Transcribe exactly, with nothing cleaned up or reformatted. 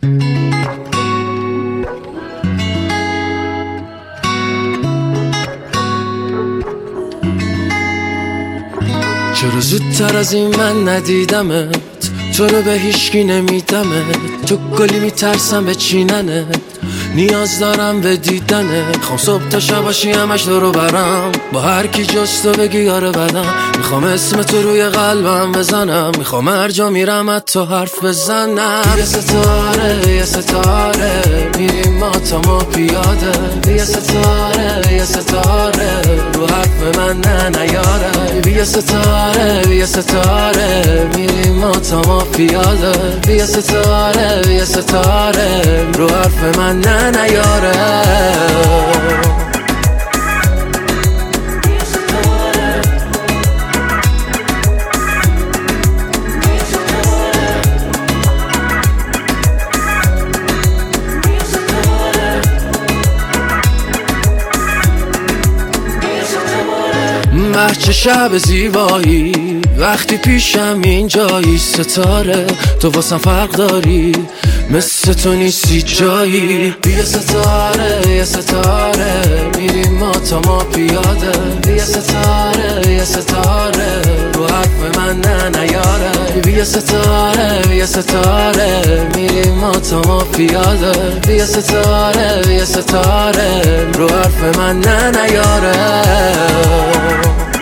چرا زودتر از این من ندیدمت، تو رو به هیچکی نمیدمت، تو گلی میترسم به چیننت، نیاز دارم به دیدنت. خوام صبح تا شب باشی همش دورو برم، با هر کی جز تو بگی یاره بدم. میخوام اسم تو روی قلبم بزنم، میخوام هر جا میرم از تو حرف بزنم. یه ستاره یه ستاره میریم ما تا ما پیاده، یه ستاره یه ستاره رو حرف من نه نیاره. یه ستاره یه ستاره میریم ما تا ما پیاده، یه ستاره یه ستاره رو حرف من نه نیاره. چه شب زیبایی وقتی پیشم اینجایی، ستاره تو واسم فرق داری، مثل تو نیستی جایی. یه ستاره یه ستاره میریم ما تا ما پیاده، یه ستاره یه ستاره رو حرف من نه نیاره. یه ستاره یه ستاره میریم ما تا ما پیاده، یه ستاره یه ستاره رو حرف من نه نیاره.